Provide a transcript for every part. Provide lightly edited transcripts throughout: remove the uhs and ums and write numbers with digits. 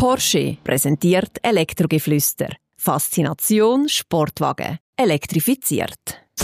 Porsche präsentiert Elektrogeflüster. Faszination Sportwagen. Elektrifiziert.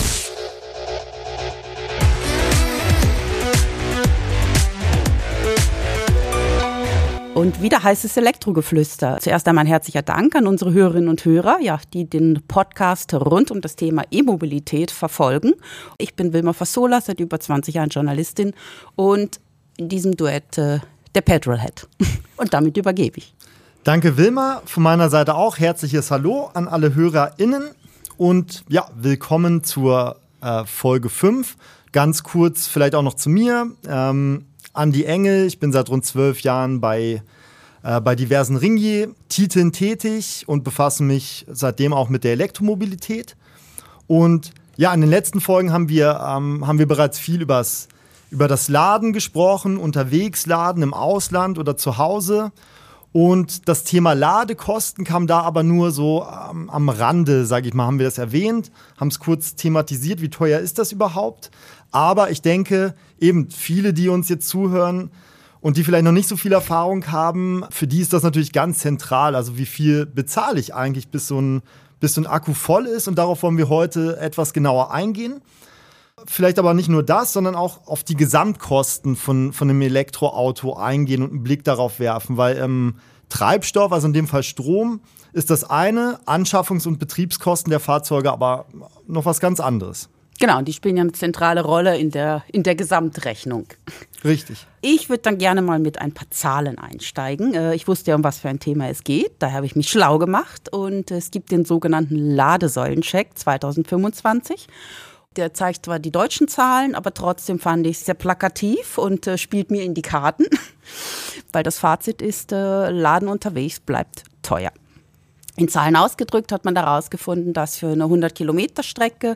Und wieder heißt es Elektrogeflüster. Zuerst einmal ein herzlicher Dank an unsere Hörerinnen und Hörer, die den Podcast rund um das Thema E-Mobilität verfolgen. Ich bin Wilma Fassola, seit über 20 Jahren Journalistin und in diesem Duett der Petrolhead. Und damit übergebe ich. Danke Wilma, von meiner Seite auch herzliches Hallo an alle HörerInnen und ja, willkommen zur Folge 5. Ganz kurz vielleicht auch noch zu mir. Andi Engel, ich bin seit rund 12 Jahren bei diversen Ringier-Titeln tätig und befasse mich seitdem auch mit der Elektromobilität. Und ja, in den letzten Folgen haben wir bereits viel über das Laden gesprochen, unterwegs laden im Ausland oder zu Hause. Und das Thema Ladekosten kam da aber nur so am Rande, sage ich mal, haben wir das erwähnt, haben es kurz thematisiert, wie teuer ist das überhaupt. Aber ich denke, eben viele, die uns jetzt zuhören und die vielleicht noch nicht so viel Erfahrung haben, für die ist das natürlich ganz zentral. Also wie viel bezahle ich eigentlich, bis so ein Akku voll ist? Und darauf wollen wir heute etwas genauer eingehen. Vielleicht aber nicht nur das, sondern auch auf die Gesamtkosten von einem Elektroauto eingehen und einen Blick darauf werfen, weil Treibstoff, also in dem Fall Strom, ist das eine, Anschaffungs- und Betriebskosten der Fahrzeuge aber noch was ganz anderes. Genau, und die spielen ja eine zentrale Rolle in der Gesamtrechnung. Richtig. Ich würde dann gerne mal mit ein paar Zahlen einsteigen. Ich wusste ja, um was für ein Thema es geht. Daher habe ich mich schlau gemacht und es gibt den sogenannten Ladesäulencheck 2025. Der zeigt zwar die deutschen Zahlen, aber trotzdem fand ich es sehr plakativ und spielt mir in die Karten, weil das Fazit ist, Laden unterwegs bleibt teuer. In Zahlen ausgedrückt hat man herausgefunden, dass für eine 100-Kilometer-Strecke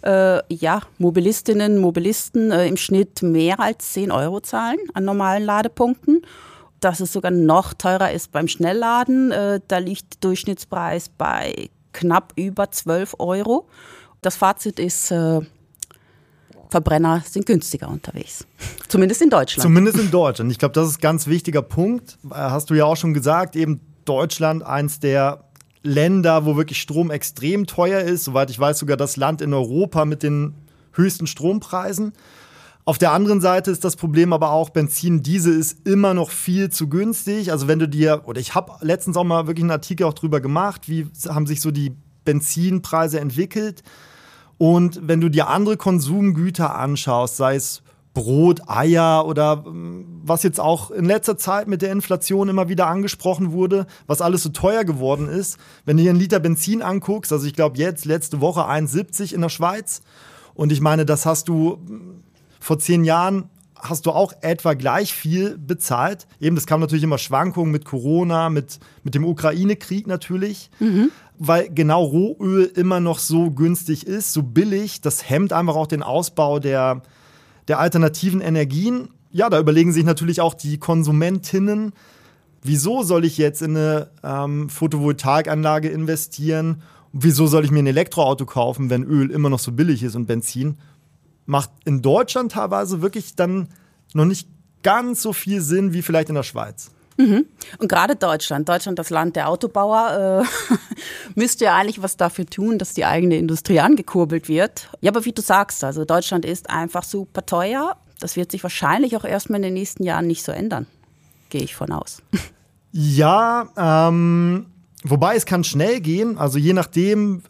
Mobilistinnen und Mobilisten im Schnitt mehr als 10 € zahlen an normalen Ladepunkten. Dass es sogar noch teurer ist beim Schnellladen, da liegt der Durchschnittspreis bei knapp über 12 €. Das Fazit ist, Verbrenner sind günstiger unterwegs. Zumindest in Deutschland. Zumindest in Deutschland. Ich glaube, das ist ein ganz wichtiger Punkt. Hast du ja auch schon gesagt, eben Deutschland, eins der Länder, wo wirklich Strom extrem teuer ist. Soweit ich weiß, sogar das Land in Europa mit den höchsten Strompreisen. Auf der anderen Seite ist das Problem aber auch, Benzin, Diesel ist immer noch viel zu günstig. Also wenn du ich habe letztens auch mal wirklich einen Artikel auch drüber gemacht, wie haben sich so die Benzinpreise entwickelt. Und wenn du dir andere Konsumgüter anschaust, sei es Brot, Eier oder was jetzt auch in letzter Zeit mit der Inflation immer wieder angesprochen wurde, was alles so teuer geworden ist. Wenn du dir einen Liter Benzin anguckst, also ich glaube jetzt, letzte Woche 1,70 in der Schweiz. Und ich meine, das hast du vor 10 Jahren hast du auch etwa gleich viel bezahlt. Eben, das kam natürlich immer Schwankungen mit Corona, mit dem Ukraine-Krieg natürlich. Mhm. Weil genau Rohöl immer noch so günstig ist, so billig. Das hemmt einfach auch den Ausbau der alternativen Energien. Ja, da überlegen sich natürlich auch die Konsumentinnen, wieso soll ich jetzt in eine Photovoltaikanlage investieren? Wieso soll ich mir ein Elektroauto kaufen, wenn Öl immer noch so billig ist und Benzin? Macht in Deutschland teilweise wirklich dann noch nicht ganz so viel Sinn wie vielleicht in der Schweiz. Mhm. Und gerade Deutschland, das Land der Autobauer, müsste ja eigentlich was dafür tun, dass die eigene Industrie angekurbelt wird. Ja, aber wie du sagst, also Deutschland ist einfach super teuer. Das wird sich wahrscheinlich auch erstmal in den nächsten Jahren nicht so ändern, gehe ich von aus. Ja, wobei es kann schnell gehen, also je nachdem.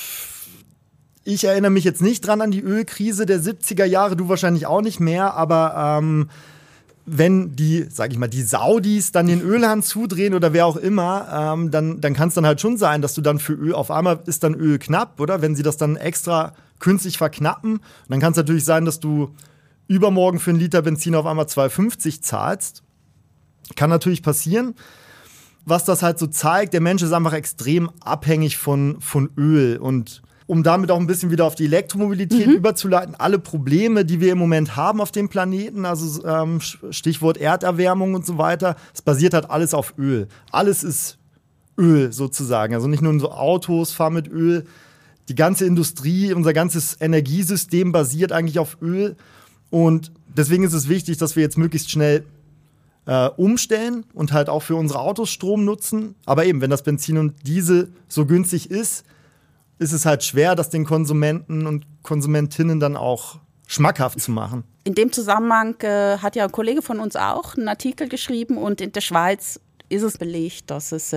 Ich erinnere mich jetzt nicht dran an die Ölkrise der 70er Jahre, du wahrscheinlich auch nicht mehr, aber wenn die Saudis dann den Ölhahn zudrehen oder wer auch immer, dann kann es dann halt schon sein, dass du dann für Öl, auf einmal ist dann Öl knapp, oder? Wenn sie das dann extra künstlich verknappen, dann kann es natürlich sein, dass du übermorgen für einen Liter Benzin auf einmal 2,50 zahlst. Kann natürlich passieren. Was das halt so zeigt, der Mensch ist einfach extrem abhängig von Öl. Und um damit auch ein bisschen wieder auf die Elektromobilität überzuleiten, alle Probleme, die wir im Moment haben auf dem Planeten, also Stichwort Erderwärmung und so weiter, es basiert halt alles auf Öl. Alles ist Öl sozusagen. Also nicht nur so Autos fahren mit Öl. Die ganze Industrie, unser ganzes Energiesystem basiert eigentlich auf Öl. Und deswegen ist es wichtig, dass wir jetzt möglichst schnell umstellen und halt auch für unsere Autos Strom nutzen. Aber eben, wenn das Benzin und Diesel so günstig ist es halt schwer, das den Konsumenten und Konsumentinnen dann auch schmackhaft zu machen. In dem Zusammenhang hat ja ein Kollege von uns auch einen Artikel geschrieben und in der Schweiz ist es belegt, dass es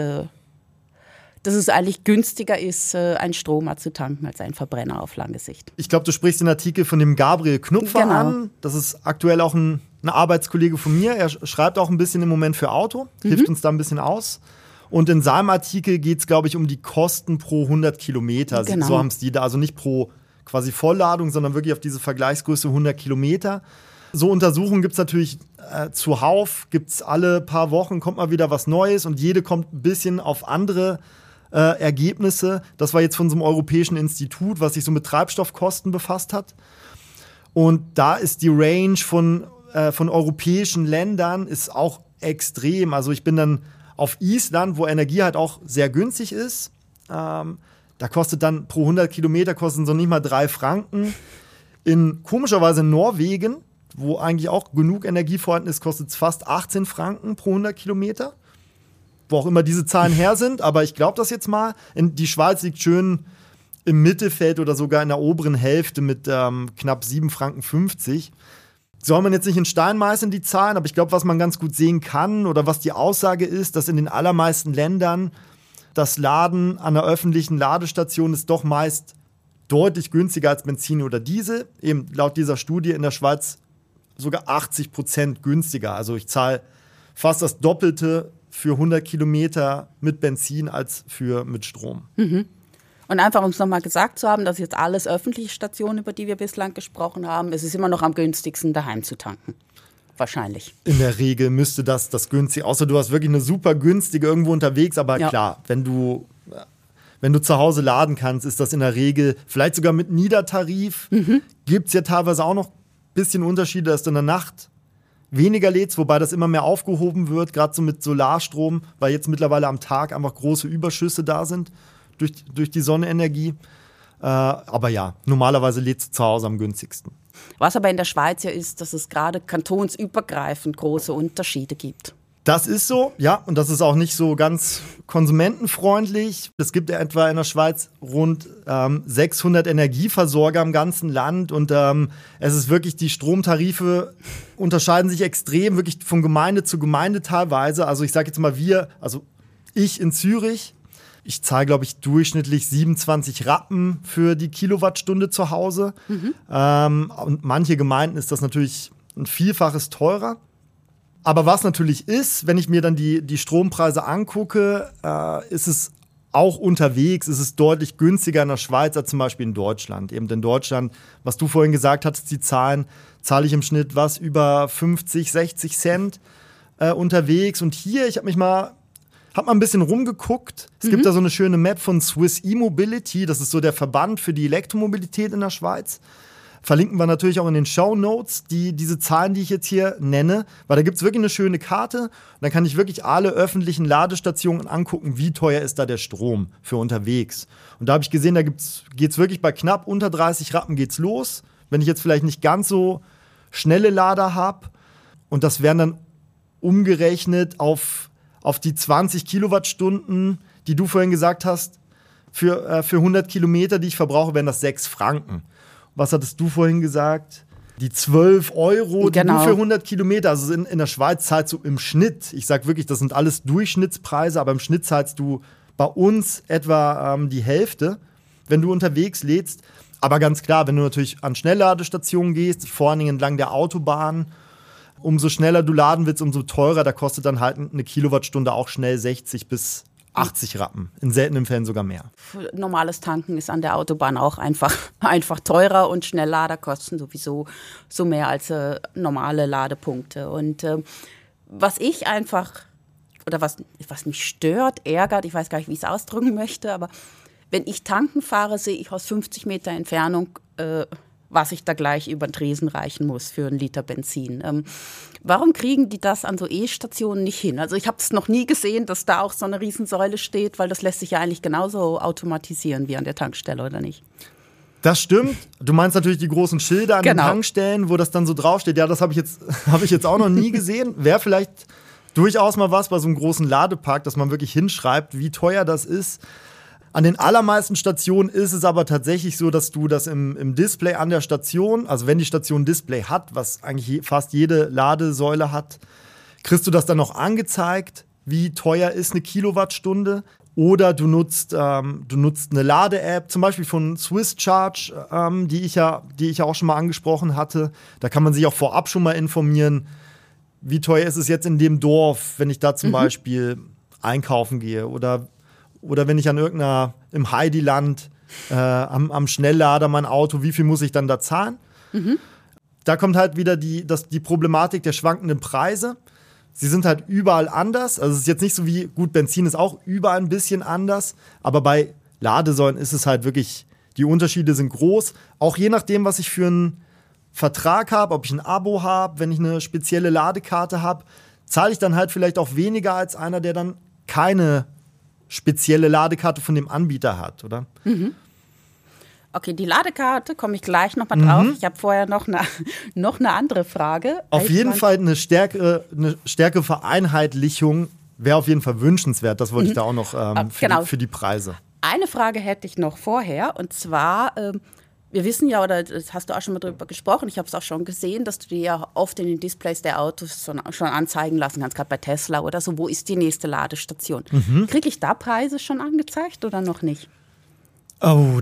eigentlich günstiger ist, einen Stromer zu tanken als ein Verbrenner auf lange Sicht. Ich glaube, du sprichst den Artikel von dem Gabriel Knupfer an. Das ist aktuell auch ein Arbeitskollege von mir. Er schreibt auch ein bisschen im Moment für Auto, hilft uns da ein bisschen aus. Und in seinem Artikel geht es, glaube ich, um die Kosten pro 100 Kilometer. Genau. So haben es die da, also nicht pro quasi Vollladung, sondern wirklich auf diese Vergleichsgröße 100 Kilometer. So Untersuchungen gibt es natürlich zuhauf, gibt es alle paar Wochen, kommt mal wieder was Neues und jede kommt ein bisschen auf andere Ergebnisse. Das war jetzt von so einem europäischen Institut, was sich so mit Treibstoffkosten befasst hat. Und da ist die Range von europäischen Ländern ist auch extrem. Also ich bin dann auf Island, wo Energie halt auch sehr günstig ist. Da kostet dann pro 100 Kilometer kosten so nicht mal 3 Franken. Komischerweise in Norwegen, wo eigentlich auch genug Energie vorhanden ist, kostet es fast 18 Franken pro 100 Kilometer. Wo auch immer diese Zahlen her sind, aber ich glaube das jetzt mal. Die Schweiz liegt schön im Mittelfeld oder sogar in der oberen Hälfte mit knapp 7,50 Franken. Soll man jetzt nicht in Stein meißeln, die Zahlen, aber ich glaube, was man ganz gut sehen kann oder was die Aussage ist, dass in den allermeisten Ländern das Laden an einer öffentlichen Ladestation ist doch meist deutlich günstiger als Benzin oder Diesel. Eben laut dieser Studie in der Schweiz sogar 80% günstiger. Also ich zahle fast das Doppelte für 100 Kilometer mit Benzin als mit Strom. Mhm. Und einfach, um es nochmal gesagt zu haben, das ist jetzt alles öffentliche Stationen, über die wir bislang gesprochen haben. Es ist immer noch am günstigsten, daheim zu tanken. Wahrscheinlich. In der Regel müsste das günstig, außer du hast wirklich eine super günstige irgendwo unterwegs. Aber ja, klar, wenn du zu Hause laden kannst, ist das in der Regel vielleicht sogar mit Niedertarif. Gibt es ja teilweise auch noch ein bisschen Unterschiede, dass du in der Nacht weniger lädst, wobei das immer mehr aufgehoben wird, gerade so mit Solarstrom, weil jetzt mittlerweile am Tag einfach große Überschüsse da sind durch die Sonnenenergie. Aber ja, normalerweise lädst du zu Hause am günstigsten. Was aber in der Schweiz ja ist, dass es gerade kantonsübergreifend große Unterschiede gibt. Das ist so, ja, und das ist auch nicht so ganz konsumentenfreundlich. Es gibt ja etwa in der Schweiz rund 600 Energieversorger im ganzen Land und es ist wirklich, die Stromtarife unterscheiden sich extrem, wirklich von Gemeinde zu Gemeinde teilweise. Also ich sage jetzt mal ich in Zürich, ich zahle, glaube ich, durchschnittlich 27 Rappen für die Kilowattstunde zu Hause. Und manche Gemeinden ist das natürlich ein Vielfaches teurer. Aber was natürlich ist, wenn ich mir dann die Strompreise angucke, ist es auch unterwegs, ist es deutlich günstiger in der Schweiz als zum Beispiel in Deutschland. Eben in Deutschland, was du vorhin gesagt hattest, die Zahlen, zahle ich im Schnitt über 50, 60 Cent unterwegs. Und hier, ich habe mal ein bisschen rumgeguckt. Es gibt da so eine schöne Map von Swiss E-Mobility. Das ist so der Verband für die Elektromobilität in der Schweiz. Verlinken wir natürlich auch in den Shownotes diese Zahlen, die ich jetzt hier nenne. Weil da gibt es wirklich eine schöne Karte. Und dann kann ich wirklich alle öffentlichen Ladestationen angucken, wie teuer ist da der Strom für unterwegs. Und da habe ich gesehen, da geht's wirklich bei knapp unter 30 Rappen geht's los. Wenn ich jetzt vielleicht nicht ganz so schnelle Lader habe. Und das wären dann umgerechnet auf die 20 Kilowattstunden, die du vorhin gesagt hast, für 100 Kilometer, die ich verbrauche, wären das 6 Franken. Was hattest du vorhin gesagt? Die 12 Euro, die du für 100 Kilometer, also in der Schweiz zahlst du im Schnitt, ich sag wirklich, das sind alles Durchschnittspreise, aber im Schnitt zahlst du bei uns etwa die Hälfte, wenn du unterwegs lädst. Aber ganz klar, wenn du natürlich an Schnellladestationen gehst, vor allen Dingen entlang der Autobahn, umso schneller du laden willst, umso teurer. Da kostet dann halt eine Kilowattstunde auch schnell 60 bis 80 Rappen. In seltenen Fällen sogar mehr. Normales Tanken ist an der Autobahn auch einfach teurer und Schnelllader kosten sowieso so mehr als normale Ladepunkte. Und was ich einfach, oder was mich stört, ärgert, ich weiß gar nicht, wie ich es ausdrücken möchte, aber wenn ich tanken fahre, sehe ich aus 50 Meter Entfernung, was ich da gleich über den Tresen reichen muss für einen Liter Benzin. Warum kriegen die das an so E-Stationen nicht hin? Also ich habe es noch nie gesehen, dass da auch so eine Riesensäule steht, weil das lässt sich ja eigentlich genauso automatisieren wie an der Tankstelle, oder nicht? Das stimmt. Du meinst natürlich die großen Schilder an den Tankstellen, wo das dann so draufsteht. Ja, das habe ich jetzt auch noch nie gesehen. Wäre vielleicht durchaus mal was bei so einem großen Ladepark, dass man wirklich hinschreibt, wie teuer das ist. An den allermeisten Stationen ist es aber tatsächlich so, dass du das im Display an der Station, also wenn die Station ein Display hat, was eigentlich fast jede Ladesäule hat, kriegst du das dann noch angezeigt, wie teuer ist eine Kilowattstunde. Oder du nutzt eine Lade-App, zum Beispiel von Swiss Charge, die ich ja auch schon mal angesprochen hatte. Da kann man sich auch vorab schon mal informieren, wie teuer ist es jetzt in dem Dorf, wenn ich da zum Beispiel einkaufen gehe. Oder wenn ich im Heidiland am Schnelllader mein Auto, wie viel muss ich dann da zahlen? Da kommt halt wieder die Problematik der schwankenden Preise. Sie sind halt überall anders. Also es ist jetzt nicht so wie, gut, Benzin ist auch überall ein bisschen anders. Aber bei Ladesäulen ist es halt wirklich, die Unterschiede sind groß. Auch je nachdem, was ich für einen Vertrag habe, ob ich ein Abo habe, wenn ich eine spezielle Ladekarte habe, zahle ich dann halt vielleicht auch weniger als einer, der dann keine spezielle Ladekarte von dem Anbieter hat, oder? Okay, die Ladekarte komme ich gleich nochmal drauf. Ich habe vorher noch eine andere Frage. Auf jeden Fall eine stärkere Vereinheitlichung wäre auf jeden Fall wünschenswert. Das wollte ich da auch noch für die Preise. Eine Frage hätte ich noch vorher, und zwar, wir wissen ja, oder das hast du auch schon mal drüber gesprochen, ich habe es auch schon gesehen, dass du dir ja oft in den Displays der Autos schon anzeigen lassen kannst, gerade bei Tesla oder so, wo ist die nächste Ladestation? Kriege ich da Preise schon angezeigt oder noch nicht? Oh,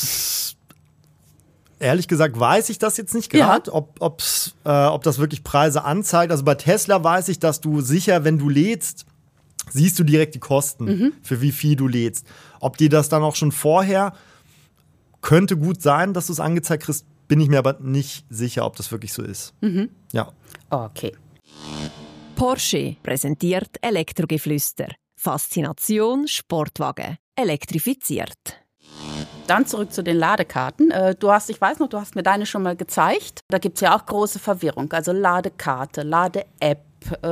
ehrlich gesagt weiß ich das jetzt nicht gerade, ob das wirklich Preise anzeigt. Also bei Tesla weiß ich, dass du sicher, wenn du lädst, siehst du direkt die Kosten, für wie viel du lädst. Ob die das dann auch schon vorher, könnte gut sein, dass du es angezeigt kriegst, bin ich mir aber nicht sicher, ob das wirklich so ist. Ja. Okay. Porsche präsentiert Elektrogeflüster. Faszination Sportwagen. Elektrifiziert. Dann zurück zu den Ladekarten. Ich weiß noch, du hast mir deine schon mal gezeigt. Da gibt es ja auch große Verwirrung. Also Ladekarte, Lade-App,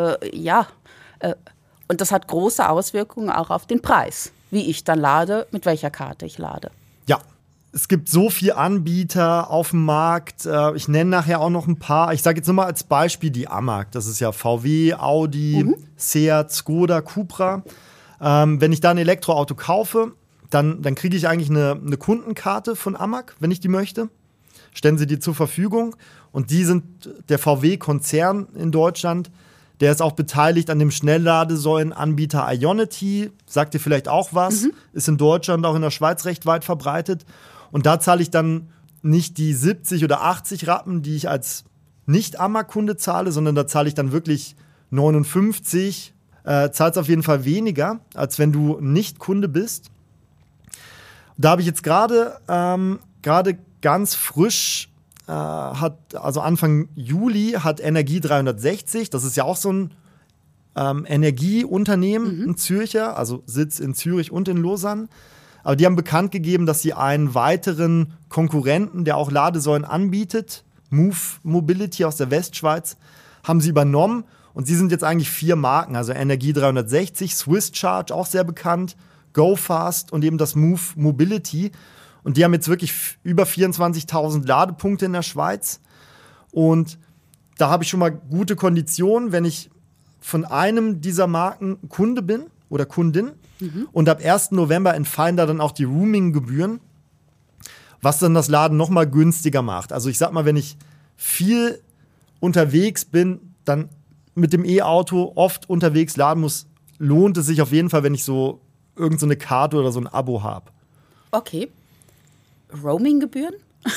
und das hat große Auswirkungen auch auf den Preis. Wie ich dann lade, mit welcher Karte ich lade. Ja, es gibt so viele Anbieter auf dem Markt. Ich nenne nachher auch noch ein paar. Ich sage jetzt nur mal als Beispiel die AMAG. Das ist ja VW, Audi, Seat, Skoda, Cupra. Wenn ich da ein Elektroauto kaufe, dann kriege ich eigentlich eine Kundenkarte von AMAG, wenn ich die möchte. Stellen sie die zur Verfügung. Und die sind der VW-Konzern in Deutschland. Der ist auch beteiligt an dem Schnellladesäulenanbieter Ionity. Sagt dir vielleicht auch was. Ist in Deutschland, auch in der Schweiz recht weit verbreitet. Und da zahle ich dann nicht die 70 oder 80 Rappen, die ich als Nicht-AMAG-Kunde zahle, sondern da zahle ich dann wirklich 59. Zahlst auf jeden Fall weniger, als wenn du nicht Kunde bist. Da habe ich jetzt gerade ganz frisch, also Anfang Juli hat Energie 360, das ist ja auch so ein Energieunternehmen, ein Zürcher, also Sitz in Zürich und in Lausanne. Aber die haben bekannt gegeben, dass sie einen weiteren Konkurrenten, der auch Ladesäulen anbietet, Move Mobility aus der Westschweiz, haben sie übernommen. Und sie sind jetzt eigentlich 4 Marken, also Energie 360, Swiss Charge, auch sehr bekannt, GoFast und eben das Move Mobility. Und die haben jetzt wirklich über 24.000 Ladepunkte in der Schweiz. Und da habe ich schon mal gute Konditionen, wenn ich von einem dieser Marken Kunde bin oder Kundin. Und ab 1. November entfallen da dann auch die Roaming-Gebühren, was dann das Laden noch mal günstiger macht. Also ich sag mal, wenn ich viel unterwegs bin, dann mit dem E-Auto oft unterwegs laden muss, lohnt es sich auf jeden Fall, wenn ich so irgendeine Karte oder so ein Abo habe. Okay. Roaming-Gebühren?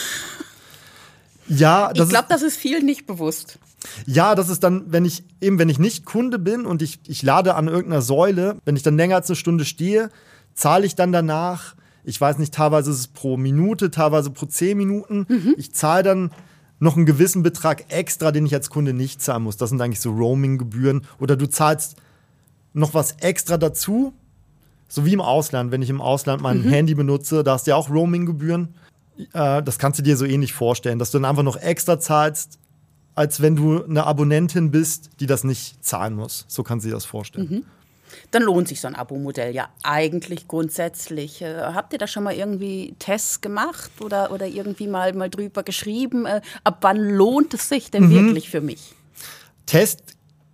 Ja, ich glaube, das ist vielen nicht bewusst. Ja, das ist dann, wenn ich nicht Kunde bin und ich lade an irgendeiner Säule, wenn ich dann länger als eine Stunde stehe, zahle ich dann danach, ich weiß nicht, teilweise ist es pro Minute, teilweise pro 10 Minuten. Ich zahle dann noch einen gewissen Betrag extra, den ich als Kunde nicht zahlen muss. Das sind eigentlich so Roaming-Gebühren. Oder du zahlst noch was extra dazu, so wie im Ausland. Wenn ich im Ausland mein Handy benutze, da hast du ja auch Roaming-Gebühren. Das kannst du dir so ähnlich vorstellen, dass du dann einfach noch extra zahlst, als wenn du eine Abonnentin bist, die das nicht zahlen muss. So kannst du dir das vorstellen. Dann lohnt sich so ein Abo-Modell ja eigentlich grundsätzlich. Habt ihr da schon mal irgendwie Tests gemacht oder irgendwie mal drüber geschrieben? Ab wann lohnt es sich denn wirklich für mich? Test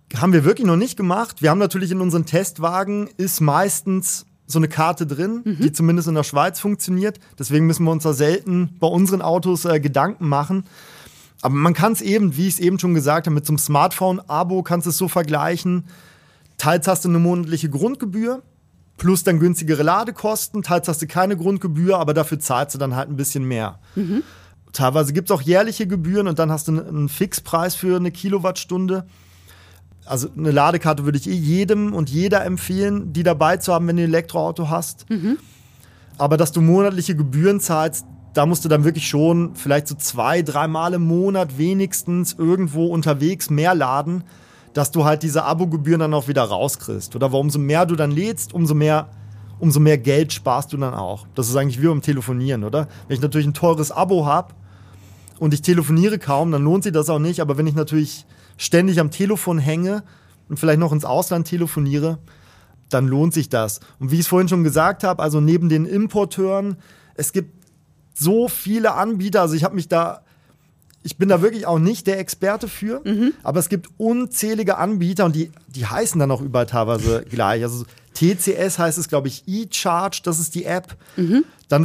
Haben wir wirklich noch nicht gemacht. Wir haben natürlich in unseren Testwagen ist meistens so eine Karte drin, die zumindest in der Schweiz funktioniert. Deswegen müssen wir uns da selten bei unseren Autos Gedanken machen. Aber man kann es eben, wie ich es eben schon gesagt habe, mit so einem Smartphone-Abo kannst du es so vergleichen. Teils hast du eine monatliche Grundgebühr, plus dann günstigere Ladekosten. Teils hast du keine Grundgebühr, aber dafür zahlst du dann halt ein bisschen mehr. Teilweise gibt es auch jährliche Gebühren und dann hast du einen Fixpreis für eine Kilowattstunde. Also eine Ladekarte würde ich jedem und jeder empfehlen, die dabei zu haben, wenn du ein Elektroauto hast. Aber dass du monatliche Gebühren zahlst, da musst du dann wirklich schon vielleicht so 2-3 Mal im Monat wenigstens irgendwo unterwegs mehr laden, dass du halt diese Abogebühren dann auch wieder rauskriegst. Oder umso mehr du dann lädst, umso mehr Geld sparst du dann auch. Das ist eigentlich wie beim Telefonieren, oder? Wenn ich natürlich ein teures Abo habe und ich telefoniere kaum, dann lohnt sich das auch nicht. Aber wenn ich natürlich ständig am Telefon hänge und vielleicht noch ins Ausland telefoniere, dann lohnt sich das. Und wie ich es vorhin schon gesagt habe, also neben den Importeuren, es gibt so viele Anbieter, also ich bin da wirklich auch nicht der Experte für, aber es gibt unzählige Anbieter und die heißen dann auch überall teilweise gleich. Also TCS heißt es, glaube ich, eCharge, das ist die App. Dann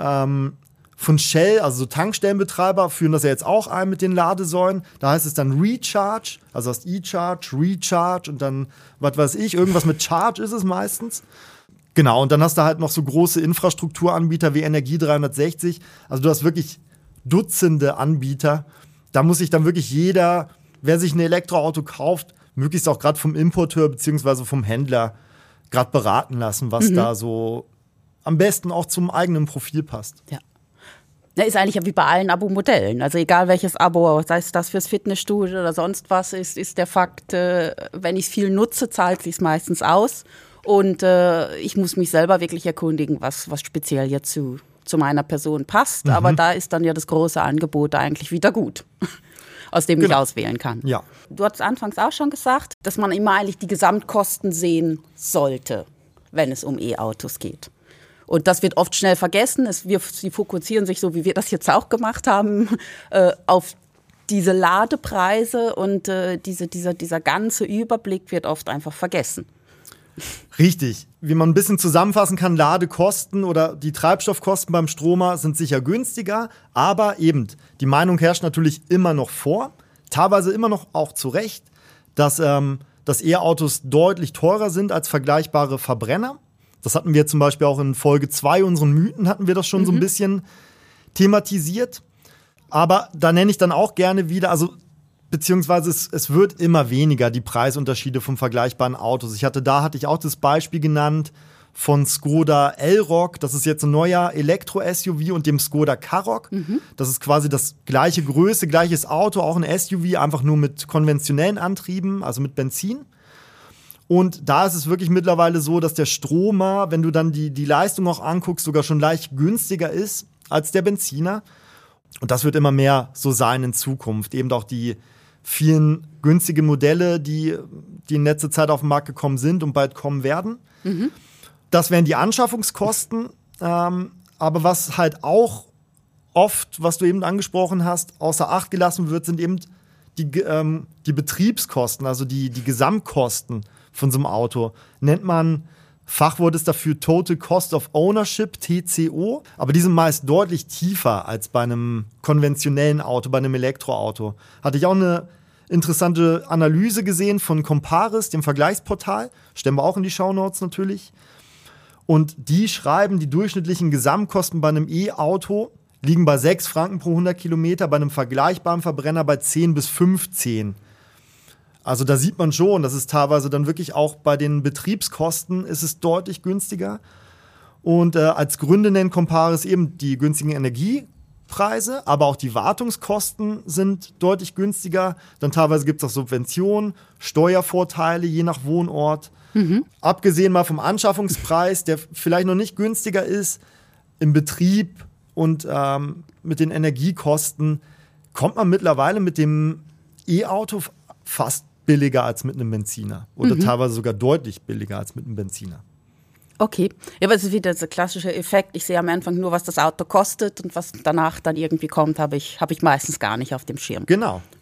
von Shell, also so Tankstellenbetreiber, führen das ja jetzt auch ein mit den Ladesäulen. Da heißt es dann Recharge, also hast eCharge, Recharge und dann, was weiß ich, irgendwas mit Charge ist es meistens. Genau, und dann hast du halt noch so große Infrastrukturanbieter wie Energie 360. Also du hast wirklich Dutzende Anbieter. Da muss sich dann wirklich jeder, wer sich ein Elektroauto kauft, möglichst auch gerade vom Importeur bzw. vom Händler gerade beraten lassen, was da so am besten auch zum eigenen Profil passt. Ja. Ja, ist eigentlich ja wie bei allen Abo-Modellen. Also egal welches Abo, sei es das fürs Fitnessstudio oder sonst was, ist der Fakt, wenn ich es viel nutze, zahlt sich es meistens aus. Und ich muss mich selber wirklich erkundigen, was speziell jetzt zu meiner Person passt. Aber da ist dann ja das große Angebot eigentlich wieder gut, aus dem ich auswählen kann. Ja. Du hattest anfangs auch schon gesagt, dass man immer eigentlich die Gesamtkosten sehen sollte, wenn es um E-Autos geht. Und das wird oft schnell vergessen. Sie fokussieren sich, so wie wir das jetzt auch gemacht haben, auf diese Ladepreise und dieser ganze Überblick wird oft einfach vergessen. Richtig. Wie man ein bisschen zusammenfassen kann, Ladekosten oder die Treibstoffkosten beim Stromer sind sicher günstiger, aber eben, die Meinung herrscht natürlich immer noch vor, teilweise immer noch auch zu Recht, dass E-Autos deutlich teurer sind als vergleichbare Verbrenner. Das hatten wir zum Beispiel auch in Folge 2 unseren Mythen, hatten wir das schon so ein bisschen thematisiert. Aber da nenne ich dann auch gerne wieder, also beziehungsweise es wird immer weniger, die Preisunterschiede von vergleichbaren Autos. Da hatte ich auch das Beispiel genannt von Skoda Elroq. Das ist jetzt ein neuer Elektro-SUV und dem Skoda Karoq. Das ist quasi das gleiche Größe, gleiches Auto, auch ein SUV, einfach nur mit konventionellen Antrieben, also mit Benzin. Und da ist es wirklich mittlerweile so, dass der Stromer, wenn du dann die Leistung auch anguckst, sogar schon leicht günstiger ist als der Benziner. Und das wird immer mehr so sein in Zukunft. Eben auch die vielen günstigen Modelle, die in letzter Zeit auf den Markt gekommen sind und bald kommen werden. Das wären die Anschaffungskosten. Aber was halt auch oft, was du eben angesprochen hast, außer Acht gelassen wird, sind eben die Betriebskosten, also die Gesamtkosten von so einem Auto. Nennt man, Fachwort ist dafür Total Cost of Ownership, TCO. Aber die sind meist deutlich tiefer als bei einem konventionellen Auto, bei einem Elektroauto. Hatte ich auch eine interessante Analyse gesehen von Comparis, dem Vergleichsportal. Stellen wir auch in die Shownotes natürlich. Und die schreiben, die durchschnittlichen Gesamtkosten bei einem E-Auto liegen bei 6 Franken pro 100 Kilometer, bei einem vergleichbaren Verbrenner bei 10 bis 15. Also da sieht man schon, das ist teilweise dann wirklich auch bei den Betriebskosten ist es deutlich günstiger. Und als Gründe nennt Comparis eben die günstigen Energiepreise, aber auch die Wartungskosten sind deutlich günstiger. Dann teilweise gibt es auch Subventionen, Steuervorteile je nach Wohnort. Abgesehen mal vom Anschaffungspreis, der vielleicht noch nicht günstiger ist, im Betrieb und mit den Energiekosten kommt man mittlerweile mit dem E-Auto fast billiger als mit einem Benziner. Oder teilweise sogar deutlich billiger als mit einem Benziner. Okay. Ja, aber es ist wieder der klassische Effekt. Ich sehe am Anfang nur, was das Auto kostet und was danach dann irgendwie kommt, habe ich meistens gar nicht auf dem Schirm. Genau.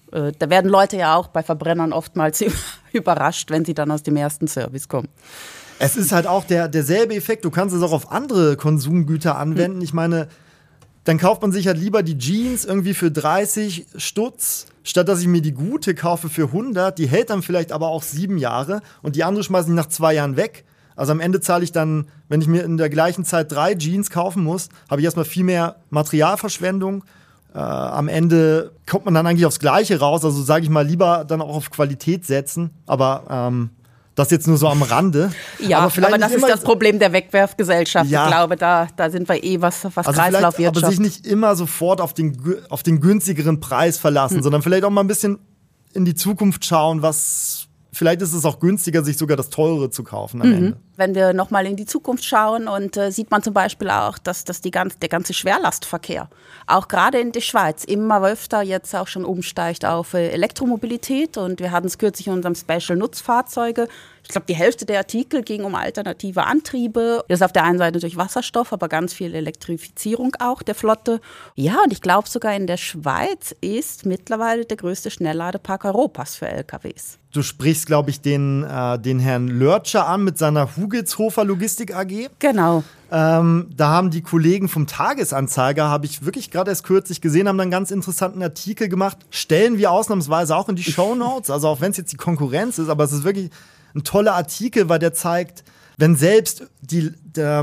Da werden Leute ja auch bei Verbrennern oftmals überrascht, wenn sie dann aus dem ersten Service kommen. Es ist halt auch derselbe Effekt. Du kannst es auch auf andere Konsumgüter anwenden. Ich meine, dann kauft man sich halt lieber die Jeans irgendwie für 30 Stutz, statt dass ich mir die gute kaufe für 100. Die hält dann vielleicht aber auch 7 Jahre und die andere schmeiße ich nach 2 Jahren weg. Also am Ende zahle ich dann, wenn ich mir in der gleichen Zeit 3 Jeans kaufen muss, habe ich erstmal viel mehr Materialverschwendung. Am Ende kommt man dann eigentlich aufs Gleiche raus. Also sage ich mal, lieber dann auch auf Qualität setzen. Aber das jetzt nur so am Rande. Ja, aber das ist das Problem der Wegwerfgesellschaft. Ja. Ich glaube, da sind wir was also Kreislaufwirtschaft. Aber sich nicht immer sofort auf den günstigeren Preis verlassen, sondern vielleicht auch mal ein bisschen in die Zukunft schauen, vielleicht ist es auch günstiger, sich sogar das Teure zu kaufen am Ende. Wenn wir nochmal in die Zukunft schauen und sieht man zum Beispiel auch, dass der ganze Schwerlastverkehr, auch gerade in der Schweiz, immer öfter jetzt auch schon umsteigt auf Elektromobilität. Und wir hatten es kürzlich in unserem Special Nutzfahrzeuge. Ich glaube, die Hälfte der Artikel ging um alternative Antriebe. Das ist auf der einen Seite durch Wasserstoff, aber ganz viel Elektrifizierung auch der Flotte. Ja, und ich glaube sogar in der Schweiz ist mittlerweile der größte Schnellladepark Europas für LKWs. Du sprichst, glaube ich, den Herrn Lörtscher an mit seiner Hugelshofer Logistik AG. Genau. Da haben die Kollegen vom Tagesanzeiger, habe ich wirklich gerade erst kürzlich gesehen, haben dann einen ganz interessanten Artikel gemacht. Stellen wir ausnahmsweise auch in die Shownotes, also auch wenn es jetzt die Konkurrenz ist, aber es ist wirklich ein toller Artikel, weil der zeigt, wenn selbst die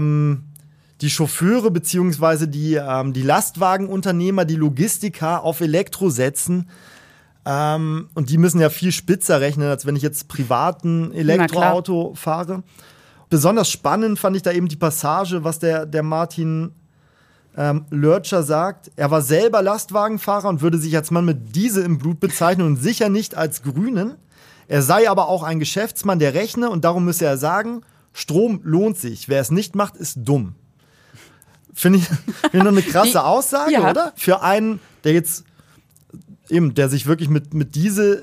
Chauffeure bzw. die Lastwagenunternehmer, die Logistiker auf Elektro setzen, und die müssen ja viel spitzer rechnen, als wenn ich jetzt privaten Elektroauto fahre. Besonders spannend fand ich da eben die Passage, was der Martin Lörtscher sagt. Er war selber Lastwagenfahrer und würde sich als Mann mit Diesel im Blut bezeichnen und sicher nicht als Grünen. Er sei aber auch ein Geschäftsmann, der rechne und darum müsse er sagen, Strom lohnt sich. Wer es nicht macht, ist dumm. Finde ich noch eine krasse Aussage, ja. Oder? Für einen, der sich wirklich mit Diesel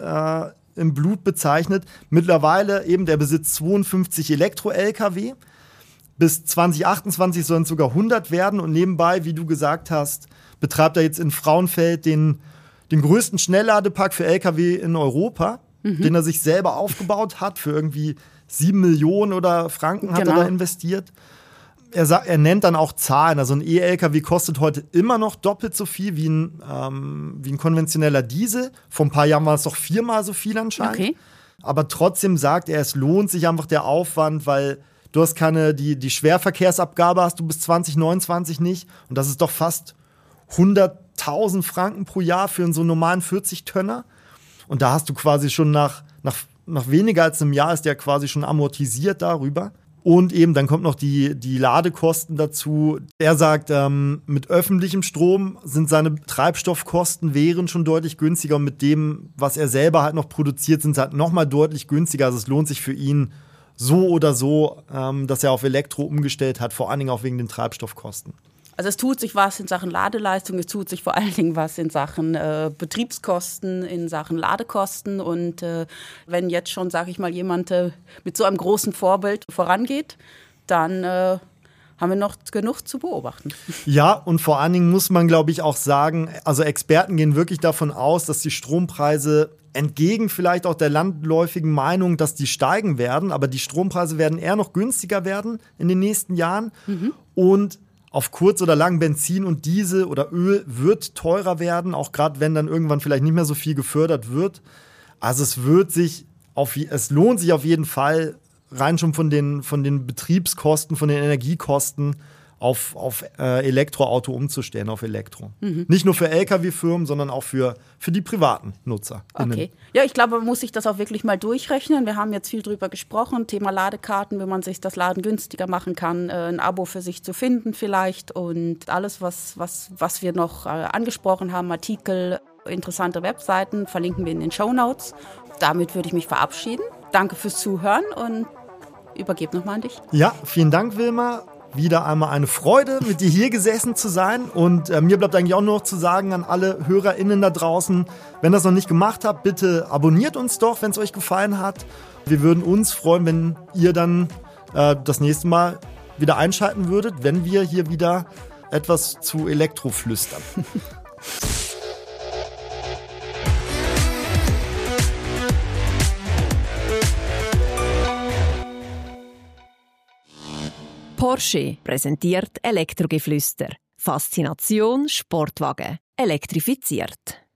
im Blut bezeichnet. Mittlerweile eben, der besitzt 52 Elektro-LKW. Bis 2028 sollen es sogar 100 werden. Und nebenbei, wie du gesagt hast, betreibt er jetzt in Frauenfeld den größten Schnellladepark für LKW in Europa, den er sich selber aufgebaut hat. Für irgendwie 7 Millionen oder Franken hat er da investiert. Er nennt dann auch Zahlen. Also ein E-LKW kostet heute immer noch doppelt so viel wie ein konventioneller Diesel. Vor ein paar Jahren war es doch 4-mal so viel anscheinend. Okay. Aber trotzdem sagt er, es lohnt sich einfach der Aufwand, weil du hast die Schwerverkehrsabgabe hast du bis 2029 nicht. Und das ist doch fast 100.000 Franken pro Jahr für so einen normalen 40-Tönner. Und da hast du quasi schon nach weniger als einem Jahr ist der quasi schon amortisiert darüber. Und eben, dann kommt noch die Ladekosten dazu. Er sagt, mit öffentlichem Strom sind seine Treibstoffkosten wären schon deutlich günstiger. Und mit dem, was er selber halt noch produziert, sind sie halt nochmal deutlich günstiger. Also es lohnt sich für ihn so oder so, dass er auf Elektro umgestellt hat, vor allen Dingen auch wegen den Treibstoffkosten. Also es tut sich was in Sachen Ladeleistung, es tut sich vor allen Dingen was in Sachen Betriebskosten, in Sachen Ladekosten. Und wenn jetzt schon, sage ich mal, jemand mit so einem großen Vorbild vorangeht, dann haben wir noch genug zu beobachten. Ja, und vor allen Dingen muss man, glaube ich, auch sagen, also Experten gehen wirklich davon aus, dass die Strompreise entgegen vielleicht auch der landläufigen Meinung, dass die steigen werden, aber die Strompreise werden eher noch günstiger werden in den nächsten Jahren. Und auf kurz oder lang Benzin und Diesel oder Öl wird teurer werden, auch gerade wenn dann irgendwann vielleicht nicht mehr so viel gefördert wird. Also es lohnt sich auf jeden Fall, rein schon von den Betriebskosten, von den Energiekosten auf Elektroauto umzustellen, auf Elektro. Nicht nur für Lkw-Firmen, sondern auch für die privaten Nutzer. Okay. Ja, ich glaube, man muss sich das auch wirklich mal durchrechnen. Wir haben jetzt viel drüber gesprochen, Thema Ladekarten, wie man sich das Laden günstiger machen kann, ein Abo für sich zu finden vielleicht und alles, was wir noch angesprochen haben, Artikel, interessante Webseiten, verlinken wir in den Shownotes. Damit würde ich mich verabschieden. Danke fürs Zuhören und übergebe nochmal an dich. Ja, vielen Dank, Wilma. Wieder einmal eine Freude, mit dir hier gesessen zu sein. Und mir bleibt eigentlich auch nur noch zu sagen an alle HörerInnen da draußen, wenn ihr das noch nicht gemacht habt, bitte abonniert uns doch, wenn es euch gefallen hat. Wir würden uns freuen, wenn ihr dann das nächste Mal wieder einschalten würdet, wenn wir hier wieder etwas zu Elektro flüstern. Porsche präsentiert Elektrogeflüster. Faszination Sportwagen. Elektrifiziert.